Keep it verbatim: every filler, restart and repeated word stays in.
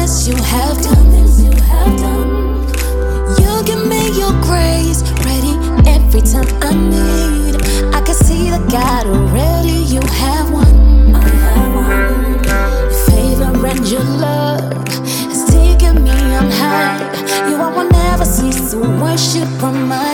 goodness you have done. You give me your grace, ready every time I need. I can see the God already. You have won. Your favor and your love has taken me on high. You I will never cease to worship on my